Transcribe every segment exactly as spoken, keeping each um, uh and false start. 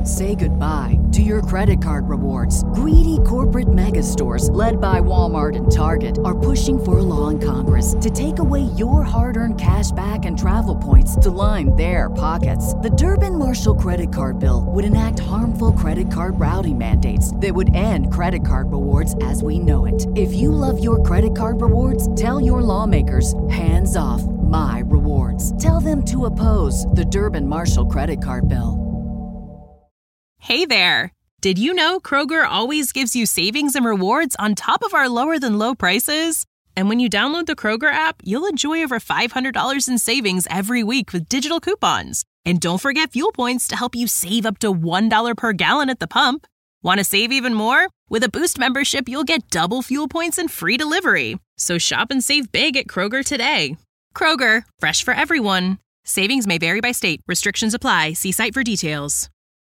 Say goodbye to your credit card rewards. Greedy corporate mega stores, led by Walmart and Target, are pushing for a law in Congress to take away your hard-earned cash back and travel points to line their pockets. The Durbin-Marshall credit card bill would enact harmful credit card routing mandates that would end credit card rewards as we know it. If you love your credit card rewards, tell your lawmakers, hands off my rewards. Tell them to oppose the Durbin-Marshall credit card bill. Hey there! Did you know Kroger always gives you savings and rewards on top of our lower than low prices? And when you download the Kroger app, you'll enjoy over five hundred dollars in savings every week with digital coupons. And don't forget fuel points to help you save up to one dollar per gallon at the pump. Want to save even more? With a Boost membership, you'll get double fuel points and free delivery. So shop and save big at Kroger today. Kroger, fresh for everyone. Savings may vary by state. Restrictions apply. See site for details.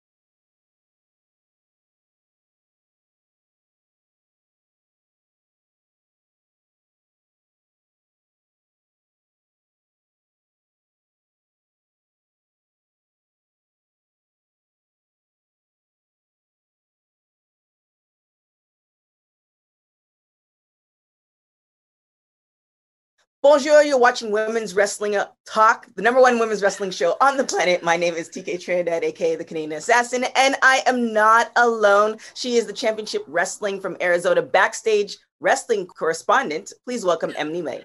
Bonjour, you're watching Women's Wrestling Talk, the number one women's wrestling show on the planet. My name is T K Trinidad, aka the Canadian Assassin, and I am not alone. She is the Championship Wrestling from Arizona backstage wrestling correspondent. Please welcome Emily May.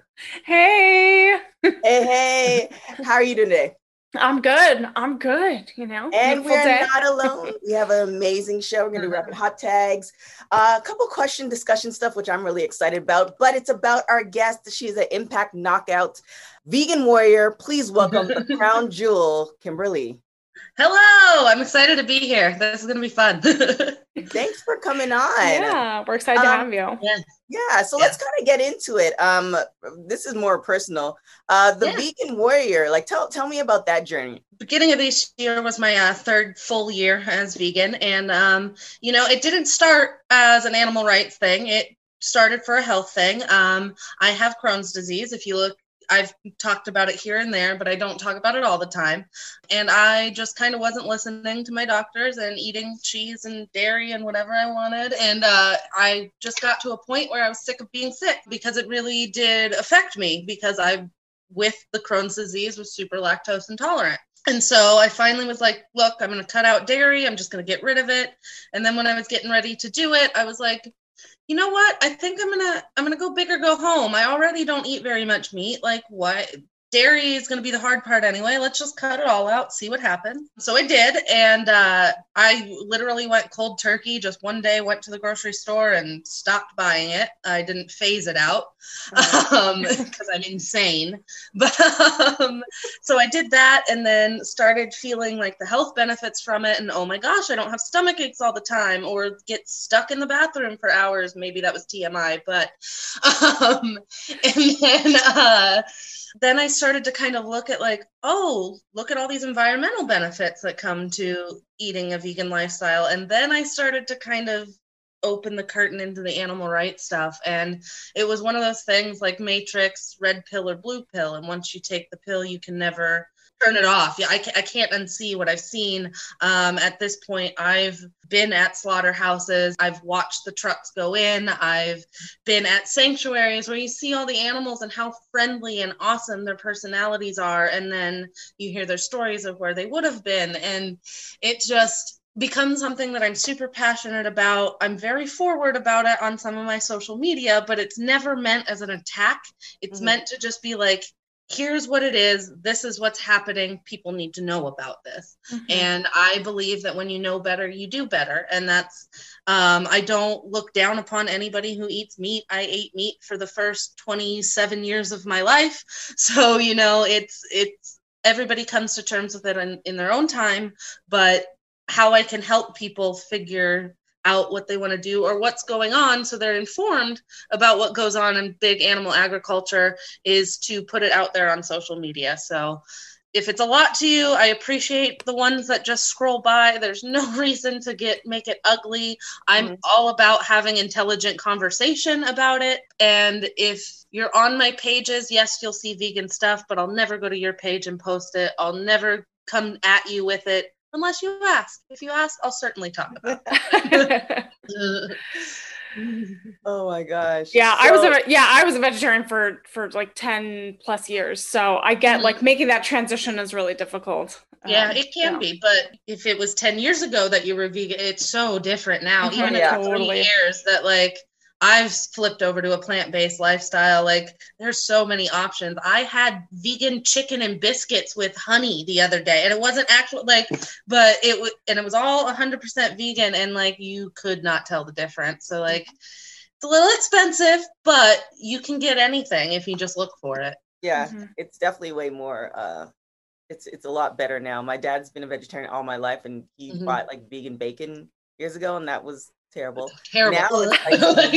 Hey. Hey, hey. How are you doing today? I'm good. I'm good, you know. And we're day. not alone. We have an amazing show. We're going to do rapid hot tags, uh, a couple question discussion stuff, which I'm really excited about, but it's about our guest. She's an Impact Knockout vegan warrior. Please welcome the crown jewel, Kimberly. Hello, I'm excited to be here. This is going to be fun. Thanks for coming on. Yeah, we're excited to um, have you. Yeah, yeah so yeah. Let's kind of get into it. Um, this is more personal. Uh, the yeah. vegan warrior, like tell tell me about that journey. Beginning of this year was my uh, third full year as vegan. And, um, you know, it didn't start as an animal rights thing. It started for a health thing. Um, I have Crohn's disease. If you look, I've talked about it here and there, but I don't talk about it all the time. And I just kind of wasn't listening to my doctors and eating cheese and dairy and whatever I wanted. And uh, I just got to a point where I was sick of being sick because it really did affect me because I, with the Crohn's disease, was super lactose intolerant. And so I finally was like, look, I'm going to cut out dairy. I'm just going to get rid of it. And then when I was getting ready to do it, I was like, you know what? I think I'm going to, I'm going to go big or go home. I already don't eat very much meat. Like what? Dairy is going to be the hard part anyway. Let's just cut it all out, see what happens. So I did. And uh, I literally went cold turkey. Just one day went to the grocery store and stopped buying it. I didn't phase it out um, because I'm insane. But um, so I did that and then started feeling like the health benefits from it. And oh my gosh, I don't have stomach aches all the time or get stuck in the bathroom for hours. Maybe that was T M I, but um, and then uh, then I started to kind of look at like, oh, look at all these environmental benefits that come to eating a vegan lifestyle. And then I started to kind of open the curtain into the animal rights stuff. And it was one of those things like Matrix, red pill or blue pill. And once you take the pill, you can never turn it off. Yeah, I, I can't unsee what I've seen. Um, at this point, I've been at slaughterhouses. I've watched the trucks go in. I've been at sanctuaries where you see all the animals and how friendly and awesome their personalities are. And then you hear their stories of where they would have been. And it just becomes something that I'm super passionate about. I'm very forward about it on some of my social media, but it's never meant as an attack. It's mm-hmm. meant to just be like, here's what it is. This is what's happening. People need to know about this. Mm-hmm. And I believe that when you know better, you do better. And that's, um, I don't look down upon anybody who eats meat. I ate meat for the first twenty-seven years of my life. So, you know, it's, it's, everybody comes to terms with it in, in their own time, but how I can help people figure out what they want to do or what's going on so they're informed about what goes on in big animal agriculture is to put it out there on social media. So if it's a lot to you, I appreciate the ones that just scroll by. There's no reason to get make it ugly. I'm mm-hmm. all about having intelligent conversation about it. And if you're on my pages, yes, you'll see vegan stuff, but I'll never go to your page and post it. I'll never come at you with it unless you ask. If you ask, I'll certainly talk about it. Oh my gosh. Yeah, so, I was a yeah, I was a vegetarian for for like ten plus years. So I get mm-hmm. like making that transition is really difficult. Yeah, um, it can yeah. be, but if it was ten years ago that you were vegan, it's so different now. Mm-hmm. Even yeah, in totally. three years that like I've flipped over to a plant-based lifestyle. Like there's so many options. I had vegan chicken and biscuits with honey the other day, and it wasn't actual like, but it was, and it was all one hundred percent vegan, and like you could not tell the difference. So like it's a little expensive, but you can get anything if you just look for it. Yeah, mm-hmm. It's definitely way more uh it's it's a lot better now. My dad's been a vegetarian all my life, and he mm-hmm. bought like vegan bacon years ago, and that was terrible. Terrible. Now it's like,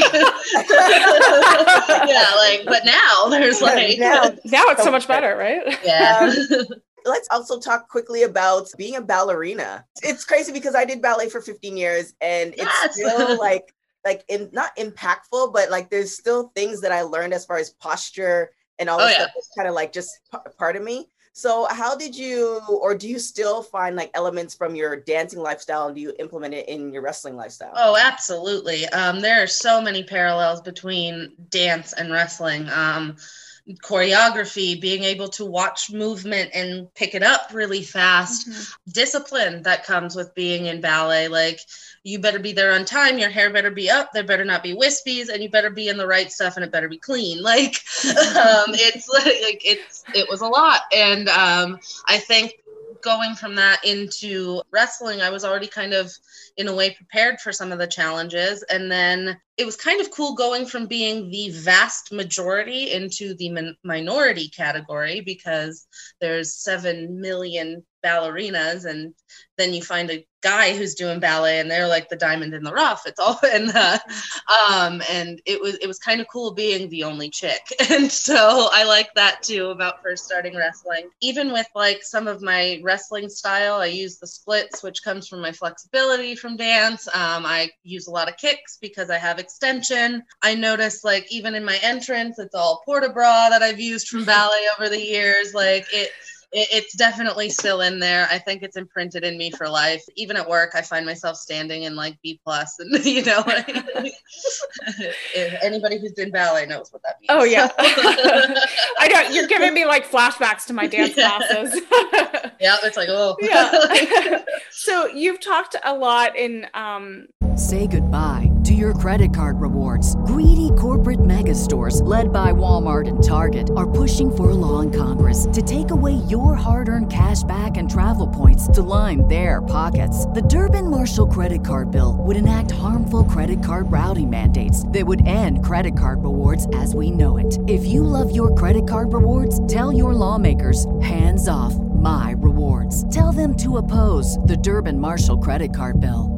yeah, like, but now there's like now, now it's so much better, right? Yeah. Um, let's also talk quickly about being a ballerina. It's crazy because I did ballet for fifteen years, and it's yes. still like like in, not impactful, but like there's still things that I learned as far as posture and all this oh, stuff. Yeah. It's kind of like just p- part of me. So how did you, or do you still find like elements from your dancing lifestyle, and do you implement it in your wrestling lifestyle? Oh, absolutely. Um, there are so many parallels between dance and wrestling. Um, choreography, being able to watch movement and pick it up really fast, mm-hmm. discipline that comes with being in ballet. Like you better be there on time, your hair better be up, there better not be wispies, and you better be in the right stuff, and it better be clean. Like um, it's like it's it was a lot, and um, I think going from that into wrestling, I was already kind of in a way prepared for some of the challenges. And then it was kind of cool going from being the vast majority into the min- minority category, because there's seven million ballerinas, and then you find a guy who's doing ballet and they're like the diamond in the rough. It's all in the, um, and it was, it was kind of cool being the only chick. And so I like that too about first starting wrestling. Even with like some of my wrestling style, I use the splits, which comes from my flexibility from dance. Um, I use a lot of kicks because I have extension. I noticed like even in my entrance, it's all porta-bra that I've used from ballet over the years. Like it, It's definitely still in there. I think it's imprinted in me for life. Even at work, I find myself standing in like B plus, and you know, like, if anybody who's in ballet knows what that means. Oh yeah, I know you're giving me like flashbacks to my dance yeah. classes. Yeah, it's like oh. Yeah. So you've talked a lot in. Um... Say goodbye to your credit card rewards. Greedy corporate mega stores, led by Walmart and Target, are pushing for a law in Congress to take away your hard-earned cash back and travel points to line their pockets. The Durbin-Marshall credit card bill would enact harmful credit card routing mandates that would end credit card rewards as we know it. If you love your credit card rewards, tell your lawmakers, hands off my rewards. Tell them to oppose the Durbin-Marshall credit card bill.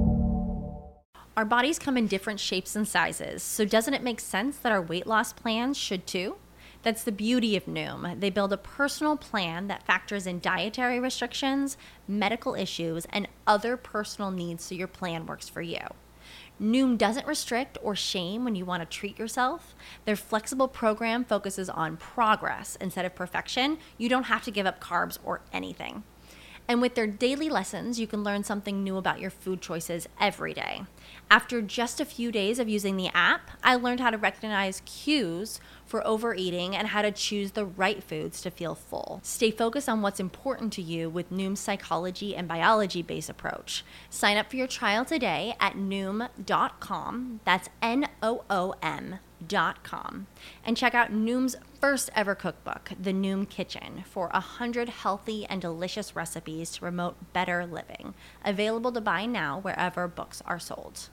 Our bodies come in different shapes and sizes, so doesn't it make sense that our weight loss plans should too? That's the beauty of Noom. They build a personal plan that factors in dietary restrictions, medical issues, and other personal needs so your plan works for you. Noom doesn't restrict or shame when you want to treat yourself. Their flexible program focuses on progress instead of perfection. You don't have to give up carbs or anything. And with their daily lessons, you can learn something new about your food choices every day. After just a few days of using the app, I learned how to recognize cues for overeating and how to choose the right foods to feel full. Stay focused on what's important to you with Noom's psychology and biology-based approach. Sign up for your trial today at noom dot com. That's N O O M dot com. And check out Noom's first ever cookbook, The Noom Kitchen, for one hundred healthy and delicious recipes to promote better living. Available to buy now wherever books are sold.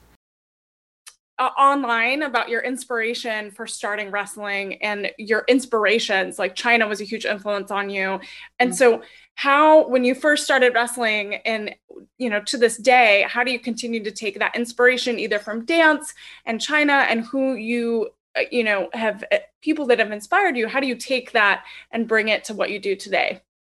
Uh, online about your inspiration for starting wrestling and your inspirations, like China was a huge influence on you. And mm-hmm. so how, when you first started wrestling and, you know, to this day, how do you continue to take that inspiration either from dance and China and who you, uh, you know, have uh, people that have inspired you? How do you take that and bring it to what you do today?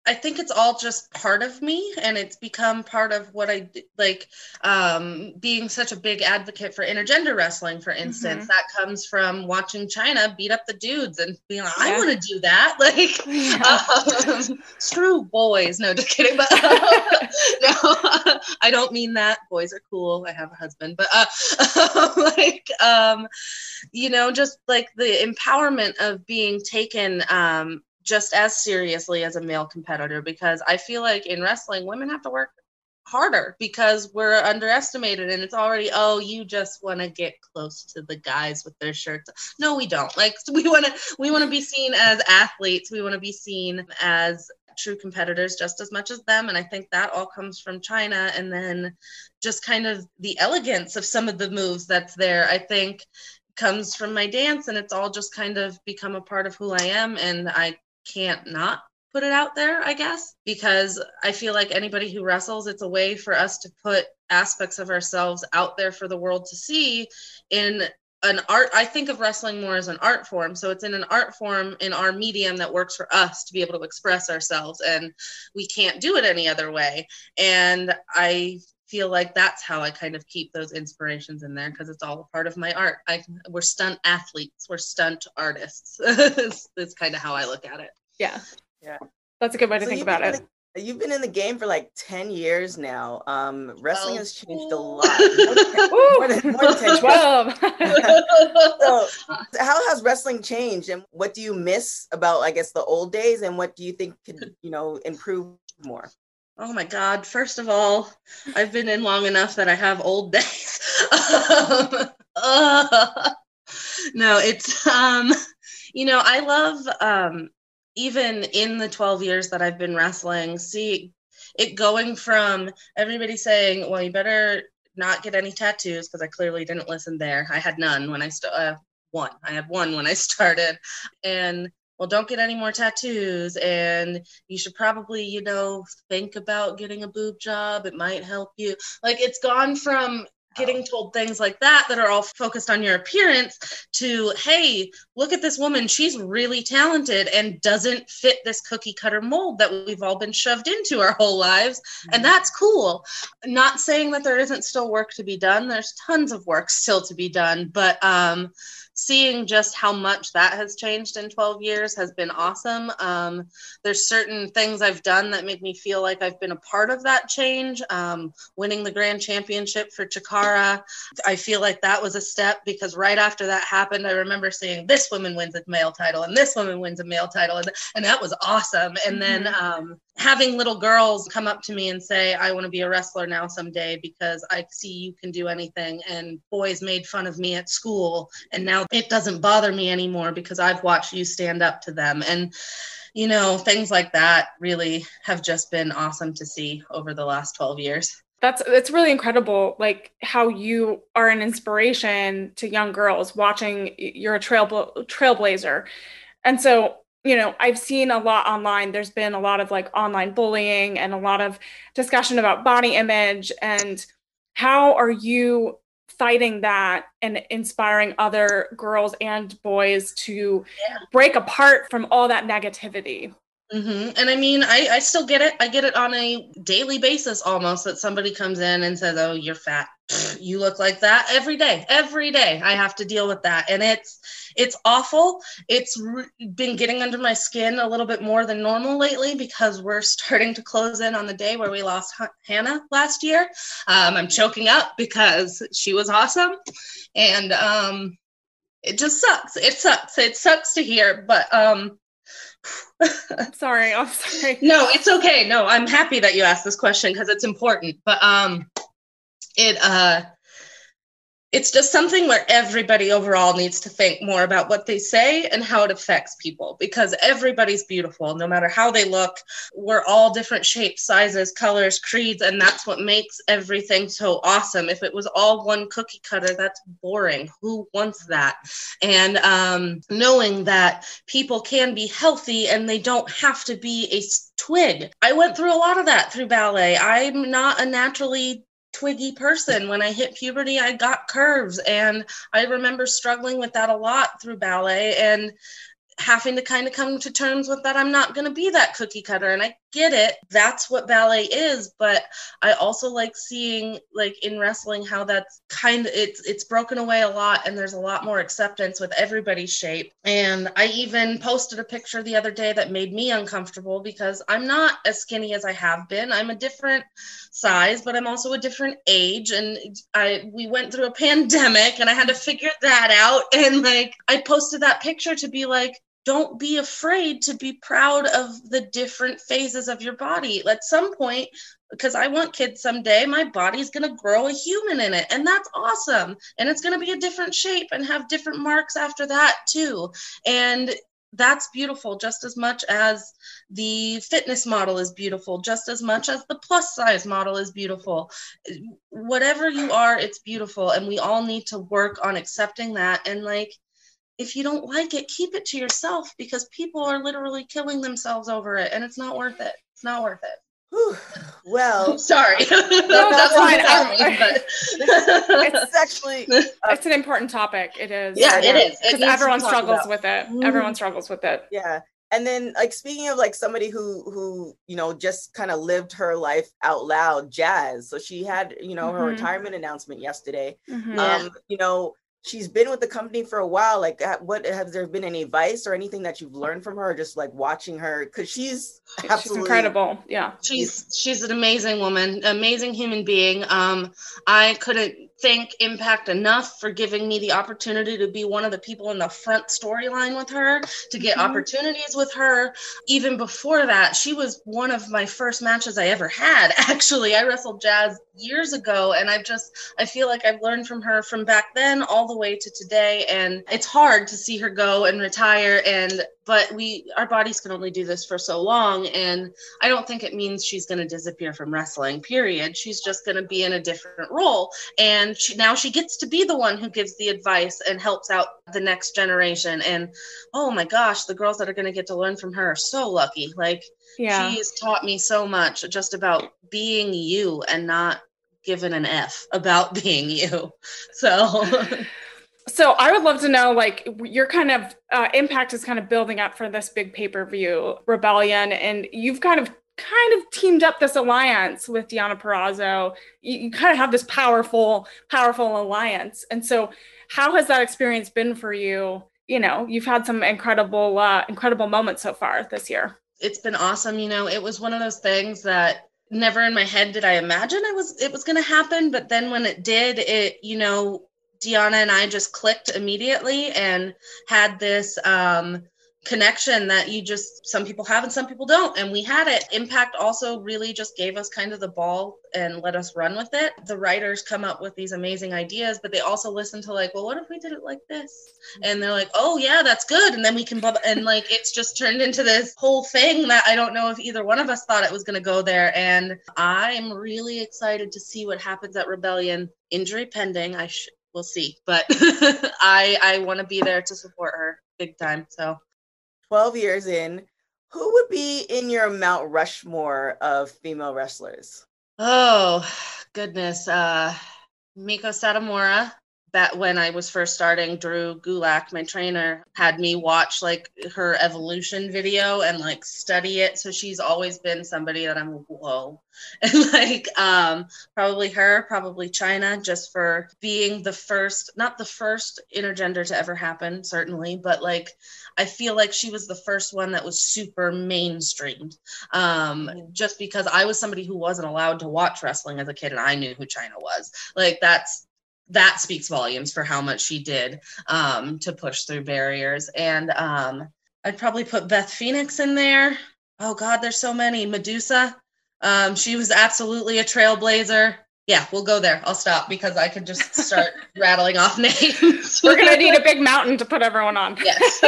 I think it's all just part of me, and it's become part of what I like, um, being such a big advocate for intergender wrestling, for instance. Mm-hmm. That comes from watching Chyna beat up the dudes and being like, I yeah. want to do that. Like, yeah. um, screw boys. No, just kidding. But uh, no, I don't mean that. Boys are cool. I have a husband. But uh, like, um, you know, just like the empowerment of being taken um, just as seriously as a male competitor, because I feel like in wrestling, women have to work harder because we're underestimated, and it's already, oh, you just want to get close to the guys with their shirts. No, we don't. Like, we want to, we want to be seen as athletes. We want to be seen as true competitors just as much as them. And I think that all comes from Chyna. And then just kind of the elegance of some of the moves that's there, I think comes from my dance, and it's all just kind of become a part of who I am. And I can't not put it out there, I guess, because I feel like anybody who wrestles, it's a way for us to put aspects of ourselves out there for the world to see in an art. I think of wrestling more as an art form. So it's in an art form in our medium that works for us to be able to express ourselves, and we can't do it any other way. And I feel like that's how I kind of keep those inspirations in there, because it's all a part of my art. I, we're stunt athletes, we're stunt artists. it's, it's kind of how I look at it. Yeah. Yeah. That's a good way to so think about it. The, you've been in the game for like ten years now. Um, wrestling oh. has changed a lot. More than, more than ten, twelve. So how has wrestling changed, and what do you miss about, I guess, the old days, and what do you think could, you know, improve more? Oh my God. First of all, I've been in long enough that I have old days. um, uh, no, it's, um, you know, I love, um, even in the twelve years that I've been wrestling, see it going from everybody saying, well, you better not get any tattoos, because I clearly didn't listen there. I had none when I st- uh, one. I had one when I started. And well, don't get any more tattoos, and you should probably, you know, think about getting a boob job. It might help you. Like, it's gone from getting told things like that that are all focused on your appearance to, hey, look at this woman. She's really talented and doesn't fit this cookie cutter mold that we've all been shoved into our whole lives. Mm-hmm. And that's cool. Not saying that there isn't still work to be done. There's tons of work still to be done. But um, seeing just how much that has changed in twelve years has been awesome. Um, there's certain things I've done that make me feel like I've been a part of that change. Um, winning the grand championship for Chikara, I feel like that was a step, because right after that happened, I remember seeing this woman wins a male title and this woman wins a male title. And, and that was awesome. And mm-hmm. then um, having little girls come up to me and say, I want to be a wrestler now someday because I see you can do anything. And boys made fun of me at school, and now it doesn't bother me anymore because I've watched you stand up to them. And, you know, things like that really have just been awesome to see over the last twelve years. That's, it's really incredible, like how you are an inspiration to young girls watching. You're a trail trailblazer. And so, you know, I've seen a lot online. There's been a lot of like online bullying and a lot of discussion about body image. And how are you fighting that and inspiring other girls and boys to yeah. break apart from all that negativity? Mm-hmm. And I mean, I, I still get it. I get it on a daily basis almost, that somebody comes in and says, oh, you're fat. You look like that every day. Every day I have to deal with that. And it's, it's awful. It's re- been getting under my skin a little bit more than normal lately, because we're starting to close in on the day where we lost H- Hannah last year. Um, I'm choking up because she was awesome. And um, it just sucks. It sucks. It sucks to hear, but um, sorry, I'm sorry. No, it's okay. No, I'm happy that you asked this question because it's important. But um, it uh, it's just something where everybody overall needs to think more about what they say and how it affects people, because everybody's beautiful, no matter how they look. We're all different shapes, sizes, colors, creeds, and that's what makes everything so awesome. If it was all one cookie cutter, that's boring. Who wants that? And um, knowing that people can be healthy and they don't have to be a twig. I went through a lot of that through ballet. I'm not a naturally twiggy person. When I hit puberty, I got curves, and I remember struggling with that a lot through ballet and having to kind of come to terms with that. I'm not going to be that cookie cutter, and I get it. That's what ballet is. But I also like seeing, like, in wrestling, how that's kind of, it's, it's broken away a lot, and there's a lot more acceptance with everybody's shape. And I even posted a picture the other day that made me uncomfortable because I'm not as skinny as I have been. I'm a different size, but I'm also a different age. And I, we went through a pandemic and I had to figure that out. And like, I posted that picture to be like, don't be afraid to be proud of the different phases of your body. At some point, because I want kids someday, my body's going to grow a human in it. And that's awesome. And it's going to be a different shape and have different marks after that too. And that's beautiful, just as much as the fitness model is beautiful, just as much as the plus size model is beautiful. Whatever you are, it's beautiful. And we all need to work on accepting that. And like, if you don't like it, keep it to yourself, because people are literally killing themselves over it, and it's not worth it. It's not worth it. Whew. Well, sorry. No, that's fine. I, but it's actually uh, it's an important topic. It is. Yeah, it is. Because everyone struggles about. with it. Mm-hmm. Everyone struggles with it. Yeah. And then, like, speaking of like somebody who who you know just kind of lived her life out loud, Jazz. So she had you know her mm-hmm. retirement announcement yesterday. Mm-hmm. Um, you know. She's been with the company for a while. Like, what has there been any advice or anything that you've learned from her? Just like watching her, because she's absolutely she's incredible. Yeah, she's she's an amazing woman, amazing human being. Um, I couldn't thank Impact enough for giving me the opportunity to be one of the people in the front storyline with her, to get mm-hmm. opportunities with her. Even before that, she was one of my first matches I ever had. Actually, I wrestled Jazz years ago, and I've just I feel like I've learned from her from back then all the way to today. And it's hard to see her go and retire, and but we our bodies can only do this for so long. And I don't think it means she's going to disappear from wrestling, period. She's just going to be in a different role, and she, now she gets to be the one who gives the advice and helps out the next generation. And oh my gosh, the girls that are going to get to learn from her are so lucky. Like, yeah. She's taught me so much just about being you and not giving an F about being you. So So I would love to know, like, your kind of uh, Impact is kind of building up for this big pay-per-view, Rebellion, and you've kind of kind of teamed up this alliance with Deonna Purrazzo. You, you kind of have this powerful, powerful alliance. And so how has that experience been for you? You know, you've had some incredible, uh, incredible moments so far this year. It's been awesome. You know, it was one of those things that never in my head did I imagine it was, it was going to happen. But then when it did, it, you know, Deonna and I just clicked immediately and had this um, connection that you just, some people have and some people don't. And we had it. Impact also really just gave us kind of the ball and let us run with it. The writers come up with these amazing ideas, but they also listen to like, well, what if we did it like this? And they're like, oh yeah, that's good. And then we can, and like, it's just turned into this whole thing that I don't know if either one of us thought it was going to go there. And I'm really excited to see what happens at Rebellion. Injury pending. I should. We'll see, but I I want to be there to support her big time. So twelve years in, who would be in your Mount Rushmore of female wrestlers? Oh, goodness. Uh, Miko Satomura. That when I was first starting, Drew Gulak, my trainer, had me watch like her evolution video and like study it. So she's always been somebody that I'm whoa. And like um probably her, probably China, just for being the first, not the first intergender to ever happen, certainly, but like I feel like she was the first one that was super mainstreamed. Um, just because I was somebody who wasn't allowed to watch wrestling as a kid and I knew who China was. Like that's that speaks volumes for how much she did um, to push through barriers. And um, I'd probably put Beth Phoenix in there. Oh God, there's so many. Medusa. Um, she was absolutely a trailblazer. Yeah, we'll go there. I'll stop because I could just start rattling off names. We're going to need a big mountain to put everyone on. Yes.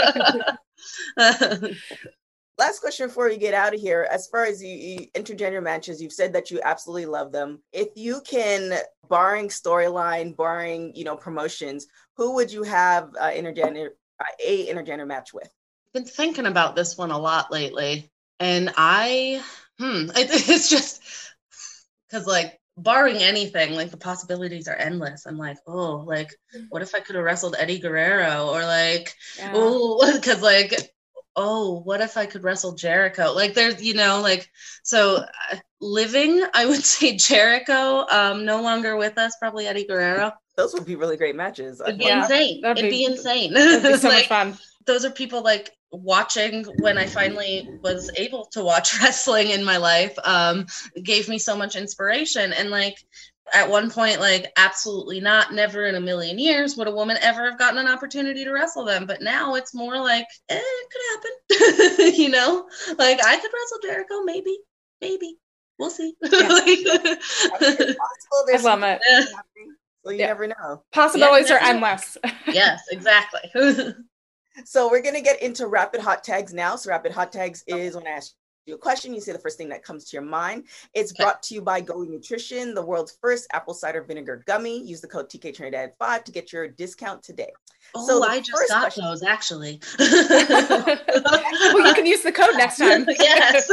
Last question before we get out of here. As far as you, you intergender matches, you've said that you absolutely love them. If you can, barring storyline, barring, you know, promotions, who would you have uh, intergender, uh, a intergender match with? I've been thinking about this one a lot lately. And I, hmm, it, it's just because like, barring anything, like the possibilities are endless. I'm like, oh, like, what if I could have wrestled Eddie Guerrero? Or like, yeah. oh, because like, oh, what if I could wrestle Jericho? Like there's, you know, like, so uh, living, I would say Jericho, um, no longer with us, probably Eddie Guerrero. Those would be really great matches. It'd be Yeah, insane. that'd It'd be- be insane. It'd be so Like, much fun. those are people like watching when I finally was able to watch wrestling in my life, um, gave me so much inspiration. And like, at one point, like, absolutely not, never in a million years would a woman ever have gotten an opportunity to wrestle them. But now it's more like, eh, it could happen. You know, like I could wrestle Jericho, maybe, maybe. We'll see. Yeah. It's possible. There's I love something it. happening, so you Yeah. never know. Possibilities Yeah, are never endless. Yes, exactly. So we're going to get into rapid hot tags now. So rapid hot tags is when I ask you a question, you say the first thing that comes to your mind. It's Okay. brought to you by Go Nutrition, the world's first apple cider vinegar gummy. Use the code T K Trinidad five to get your discount today. Oh, So the I just first got question- those actually. Well, you can use the code next time. Yes.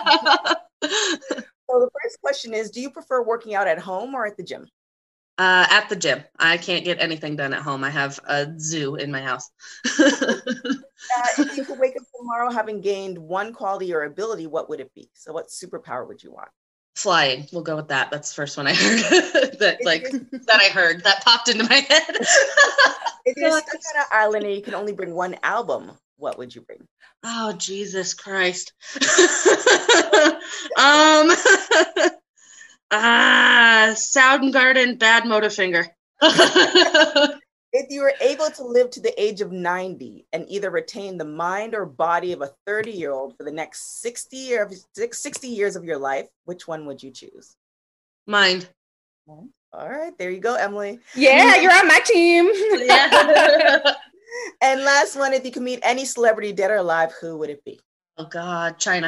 So the first question is, do you prefer working out at home or at the gym? Uh, at the gym. I can't get anything done at home. I have a zoo in my house. Uh, if you could wake up tomorrow having gained one quality or ability, what would it be? So what superpower would you want? Flying. We'll go with that. That's the first one I heard. that like that I heard that popped into my head. If you're stuck on an island and you can only bring one album, what would you bring? Oh, Jesus Christ. um ah Soundgarden, Bad Motorfinger. If you were able to live to the age of ninety and either retain the mind or body of a thirty-year-old for the next sixty, year, sixty years of your life, which one would you choose? Mind. All right, there you go, Emily. Yeah, you're on my team. Yeah. And last one, if you could meet any celebrity, dead or alive, who would it be? Oh God, China.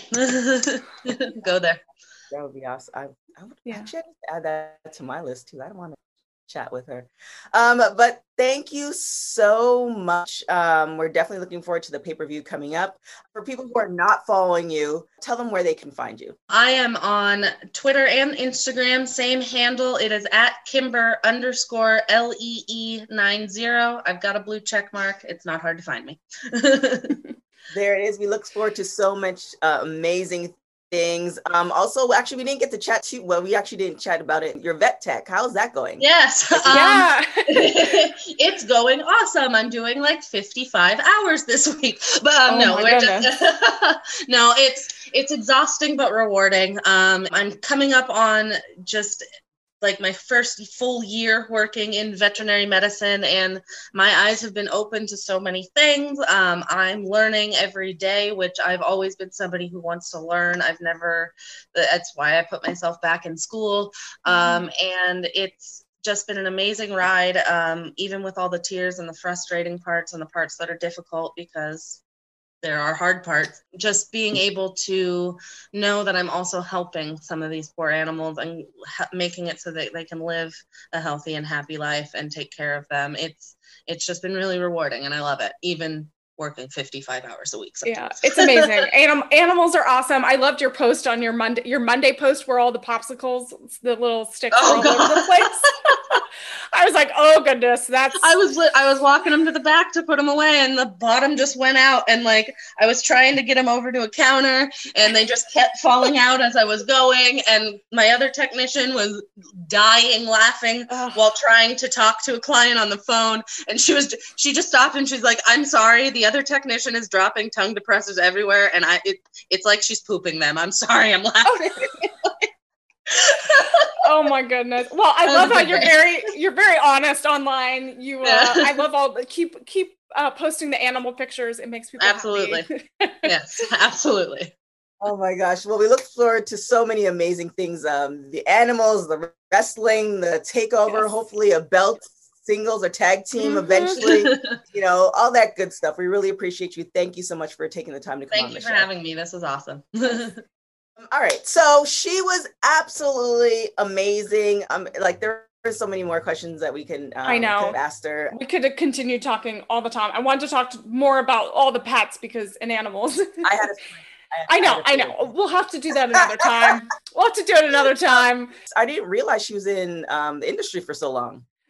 Go there. That would be awesome. I, I would Yeah. actually have to add that to my list too. I don't want to chat with her. Um, but thank you so much. Um, we're definitely looking forward to the pay-per-view coming up. For people who are not following you, tell them where they can find you. I am on Twitter and Instagram, same handle. It is at Kimber underscore L E E nine zero. I've got a blue check mark. It's not hard to find me. There it is. We look forward to so much uh, amazing things. Um, also, actually, we didn't get to chat too well. We actually didn't chat about it. Your vet tech, how's that going? Yes. Um, Yeah. It's going awesome. I'm doing like fifty-five hours this week. But um, Oh no, my we're just no, it's it's exhausting but rewarding. Um, I'm coming up on just like my first full year working in veterinary medicine, and my eyes have been open to so many things. Um, I'm learning every day, which I've always been somebody who wants to learn. I've never, that's why I put myself back in school. Um, and it's just been an amazing ride, um, even with all the tears and the frustrating parts and the parts that are difficult, because there are hard parts. Just being able to know that I'm also helping some of these poor animals and ha- making it so that they can live a healthy and happy life and take care of them. It's it's just been really rewarding, and I love it, even working fifty-five hours a week Yeah, sometimes. it's amazing. Anim- animals are awesome. I loved your post on your Monday, your Monday post where all the popsicles, the little sticks Oh, were all over the God. place. I was like, oh goodness, that's. I was li- I was walking them to the back to put them away, and the bottom just went out. And like I was trying to get them over to a counter, and they just kept falling out as I was going. And my other technician was dying laughing Ugh. while trying to talk to a client on the phone. And she was she just stopped and she's like, "I'm sorry, the other technician is dropping tongue depressors everywhere, and I it, it's like she's pooping them. I'm sorry, I'm laughing." Oh my goodness. Well, I That love was a how good you're day. very you're very honest online. You uh, Yeah. I love all the keep keep uh, posting the animal pictures. It makes people Absolutely. happy. Yes, absolutely. Oh my gosh. Well, we look forward to so many amazing things. Um, the animals, the wrestling, the takeover, Yes. hopefully a belt, singles or tag team Mhm. eventually, you know, all that good stuff. We really appreciate you. Thank you so much for taking the time to come Thank on you the for show. having me. This was awesome. Um, all right. So she was absolutely amazing. Um, like there are so many more questions that we can um, I know. could have asked her. We could have continued talking all the time. I wanted to talk to more about all the pets because and animals. I had a I know, I know. We'll have to do that another time. We'll have to do it another time. I didn't realize she was in um, the industry for so long.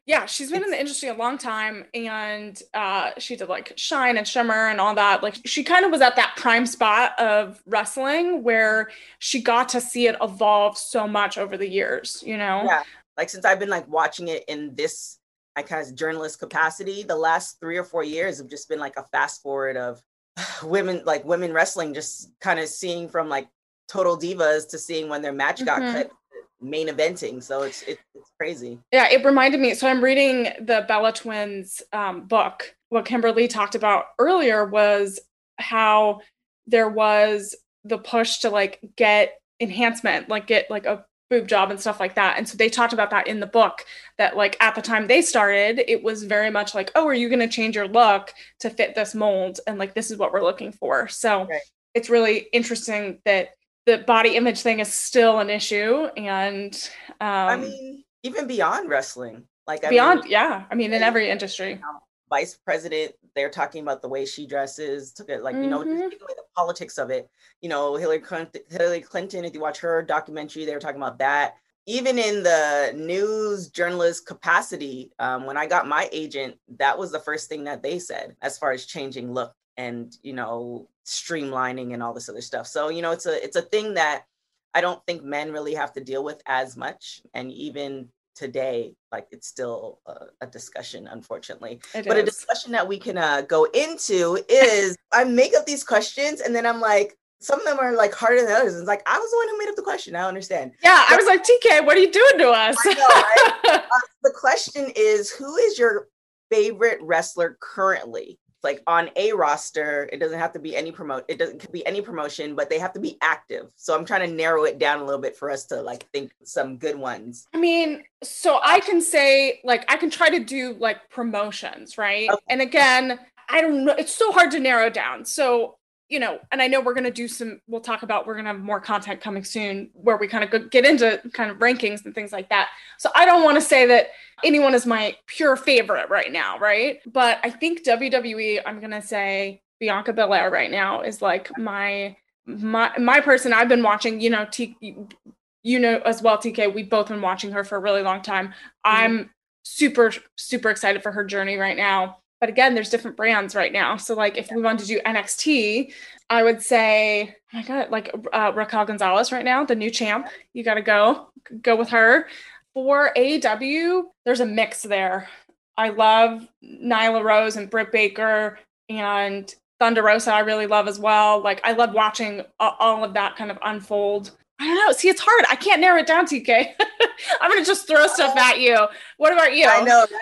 Yeah, she's been it's, in the industry a long time, and uh, she did like Shine and Shimmer and all that. Like she kind of was at that prime spot of wrestling where she got to see it evolve so much over the years, you know? Yeah, like since I've been like watching it in this, I kind of journalist capacity, the last three or four years have just been like a fast forward of women, like women wrestling, just kind of seeing from like Total Divas to seeing when their match got mm-hmm. cut. Main eventing, so it's it, it's crazy. Yeah, it reminded me. So I'm reading the Bella Twins um, book. What Kimberly talked about earlier was how there was the push to like get enhancement, like get like a boob job and stuff like that. And so they talked about that in the book. That like at the time they started, it was very much like, oh, are you going to change your look to fit this mold? And like this is what we're looking for. So right. It's really interesting that the body image thing is still an issue. And um, I mean, even beyond wrestling, like I beyond, mean, yeah. I mean, in every industry. Vice president, they're talking about the way she dresses, took it like, mm-hmm. you know, just take away the politics of it. You know, Hillary Clinton, Hillary Clinton, if you watch her documentary, they were talking about that. Even in the news journalist capacity, um, when I got my agent, that was the first thing that they said as far as changing look and, you know, streamlining and all this other stuff. So, you know, it's a it's a thing that I don't think men really have to deal with as much. And even today, like it's still a, a discussion, unfortunately. It but is. A discussion that we can uh, go into is I make up these questions and then I'm like, some of them are like harder than others. It's like, I was the one who made up the question. I don't understand. Yeah, but, I was like, T K, what are you doing to us? I know, right? uh, the question is, who is your favorite wrestler currently? Like on a roster, it doesn't have to be any promote. It doesn't could be any promotion, but they have to be active. So I'm trying to narrow it down a little bit for us to like think some good ones. I mean, so I can say like, I can try to do like promotions, right? Okay. And again, I don't know. It's so hard to narrow down. So, you know, and I know we're going to do some, we'll talk about, we're going to have more content coming soon where we kind of go, get into kind of rankings and things like that. So I don't want to say that anyone is my pure favorite right now, right? But I think W W E, I'm going to say Bianca Belair right now is like my, my, my person I've been watching, you know, T, you know, as well, T K, we've both been watching her for a really long time. Mm-hmm. I'm super, super excited for her journey right now. But again, there's different brands right now. So like if we wanted to do N X T, I would say, oh my God, like uh, Raquel Gonzalez right now, the new champ, you got to go, go with her. For A E W, there's a mix there. I love Nyla Rose and Britt Baker and Thunder Rosa I really love as well. Like I love watching all of that kind of unfold. I don't know. See, it's hard. I can't narrow it down, T K. I'm going to just throw stuff at you. What about you? I know.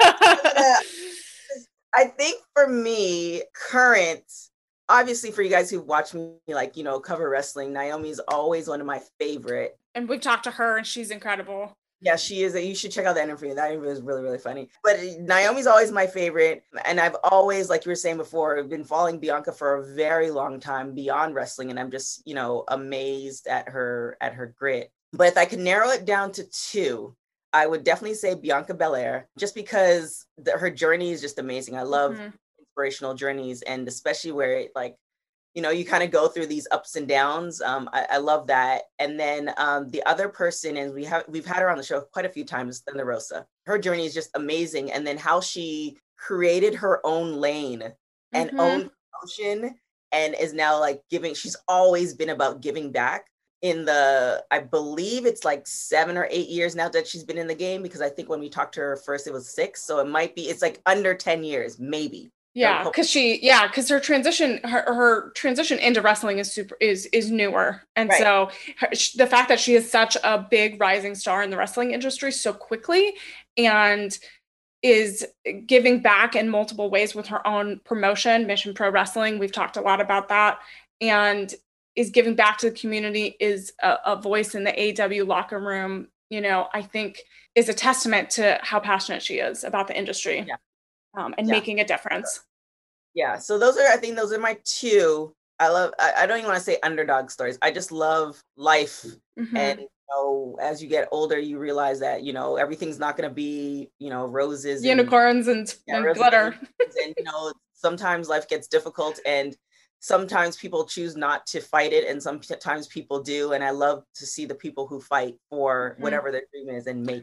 I think for me, current, obviously for you guys who watch me, like, you know, cover wrestling, Naomi's always one of my favorite. And we've talked to her and she's incredible. Yeah, she is. You should check out that interview. That interview is really, really funny. But Naomi's always my favorite. And I've always, like you were saying before, been following Bianca for a very long time beyond wrestling. And I'm just, you know, amazed at her, at her grit. But if I could narrow it down to two, I would definitely say Bianca Belair, just because the, her journey is just amazing. I love mm-hmm. inspirational journeys, and especially where it like, you know, you kind of go through these ups and downs. Um, I, I love that. And then um, the other person, and we have we've had her on the show quite a few times, Thunder Rosa. Her journey is just amazing, and then how she created her own lane and mm-hmm. own promotion, and is now like giving. She's always been about giving back. In the, I believe it's like seven or eight years now that she's been in the game, because I think when we talked to her first, it was six. So it might be, it's like under ten years, maybe. Yeah. Cause she, yeah. Cause her transition, her, her transition into wrestling is super, is, is newer. And right. so her, the fact that she is such a big rising star in the wrestling industry so quickly and is giving back in multiple ways with her own promotion, Mission Pro Wrestling. We've talked a lot about that. And is giving back to the community, is a, a voice in the A E W locker room, you know, I think is a testament to how passionate she is about the industry yeah. um, and yeah. making a difference. Yeah. So those are, I think those are my two. I love, I, I don't even want to say underdog stories. I just love life. Mm-hmm. And, you know, as you get older, you realize that, you know, everything's not going to be, you know, roses, unicorns and, and, yeah, and glitter. And, and, you know, sometimes life gets difficult, and sometimes people choose not to fight it, and sometimes people do. And I love to see the people who fight for mm-hmm. whatever their dream is and make it.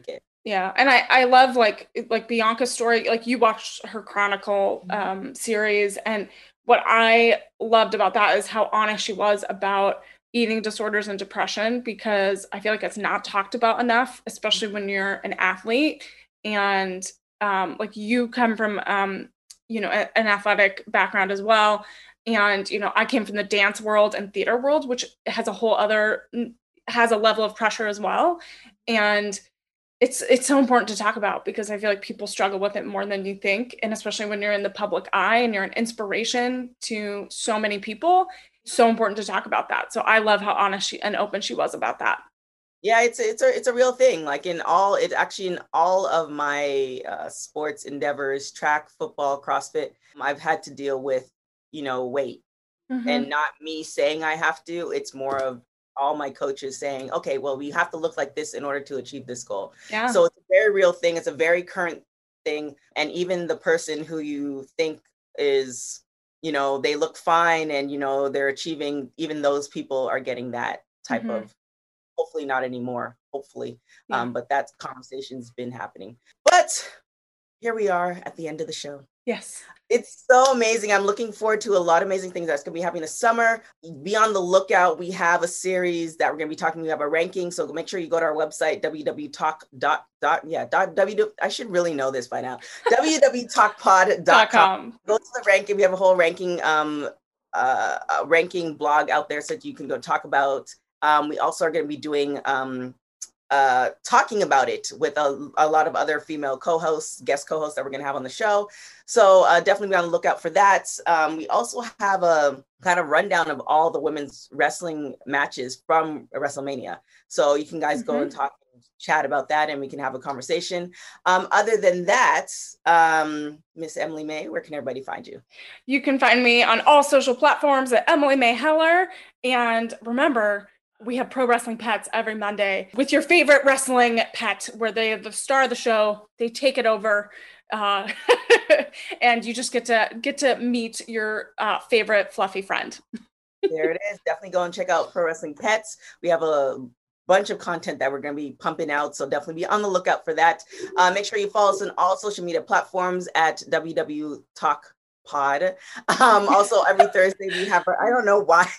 Yeah. And I, I love like, like Bianca's story, like you watched her Chronicle um, series. And what I loved about that is how honest she was about eating disorders and depression, because I feel like it's not talked about enough, especially when you're an athlete. And um, like you come from, um, you know, a, an athletic background as well. And, you know, I came from the dance world and theater world, which has a whole other, has a level of pressure as well. And it's it's so important to talk about, because I feel like people struggle with it more than you think. And especially when you're in the public eye and you're an inspiration to so many people, it's so important to talk about that. So I love how honest she and open she was about that. Yeah, it's it's a it's a real thing. Like in all, it actually in all of my uh, sports endeavors, track, football, CrossFit, I've had to deal with, you know, weight, mm-hmm. and not me saying I have to. It's more of all my coaches saying, okay, well, we have to look like this in order to achieve this goal. Yeah. So it's a very real thing. It's a very current thing. And even the person who you think is, you know, they look fine and, you know, they're achieving, even those people are getting that type mm-hmm. of, hopefully not anymore, hopefully. Yeah. Um, but that conversation's been happening. But here we are at the end of the show. Yes. It's so amazing. I'm looking forward to a lot of amazing things that's going to be happening this summer. Be on the lookout. We have a series that we're going to be talking about a ranking. So make sure you go to our website, w w w talk dot yeah, dot, w, I should really know this by now. w w w talk pod dot com. Go to the ranking. We have a whole ranking, um, uh, uh, ranking blog out there so that you can go talk about. Um, we also are going to be doing um, uh, talking about it with a, a lot of other female co-hosts, guest co-hosts that we're going to have on the show. So uh, definitely be on the lookout for that. Um, we also have a kind of rundown of all the women's wrestling matches from WrestleMania. So you can guys mm-hmm. go and talk and chat about that, and we can have a conversation. Um, other than that, um, Miss Emily May, where can everybody find you? You can find me on all social platforms at Emily May Heller. And remember, we have Pro Wrestling Pets every Monday with your favorite wrestling pet, where they are the star of the show. They take it over, uh, and you just get to get to meet your uh, favorite fluffy friend. There it is. Definitely go and check out Pro Wrestling Pets. We have a bunch of content that we're going to be pumping out, so definitely be on the lookout for that. Uh, make sure you follow us on all social media platforms at W W Talk Pod. Um, also, every Thursday we have our, I don't know why.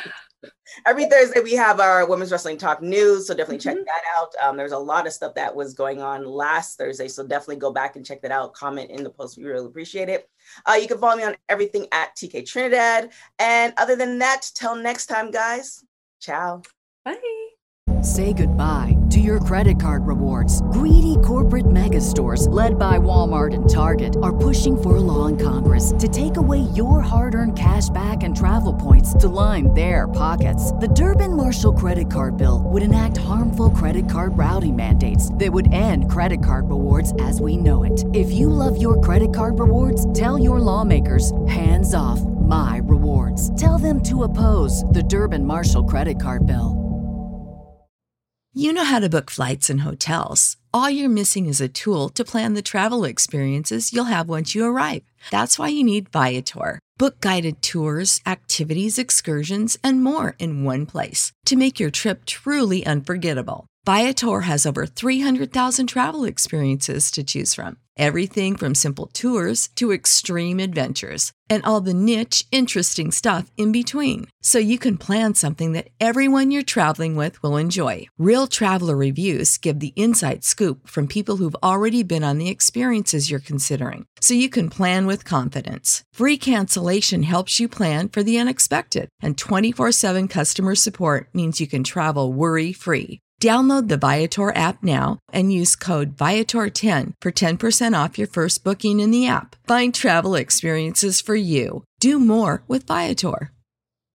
Every Thursday we have our Women's Wrestling Talk news, so definitely check mm-hmm. that out. Um, there's a lot of stuff that was going on last Thursday, so definitely go back and check that out. Comment in the post. We really appreciate it. Uh, you can follow me on everything at T K Trinidad. And other than that, till next time, guys. Ciao. Bye. Say goodbye to your credit card rewards. Greedy corporate mega stores, led by Walmart and Target, are pushing for a law in Congress to take away your hard-earned cash back and travel points to line their pockets. The Durbin-Marshall credit card bill would enact harmful credit card routing mandates that would end credit card rewards as we know it. If you love your credit card rewards, tell your lawmakers, hands off my rewards. Tell them to oppose the Durbin-Marshall credit card bill. You know how to book flights and hotels. All you're missing is a tool to plan the travel experiences you'll have once you arrive. That's why you need Viator. Book guided tours, activities, excursions, and more in one place to make your trip truly unforgettable. Viator has over three hundred thousand travel experiences to choose from. Everything from simple tours to extreme adventures and all the niche, interesting stuff in between. So you can plan something that everyone you're traveling with will enjoy. Real traveler reviews give the inside scoop from people who've already been on the experiences you're considering. So you can plan with confidence. Free cancellation helps you plan for the unexpected. And twenty-four seven customer support means you can travel worry-free. Download the Viator app now and use code Viator ten for ten percent off your first booking in the app. Find travel experiences for you. Do more with Viator.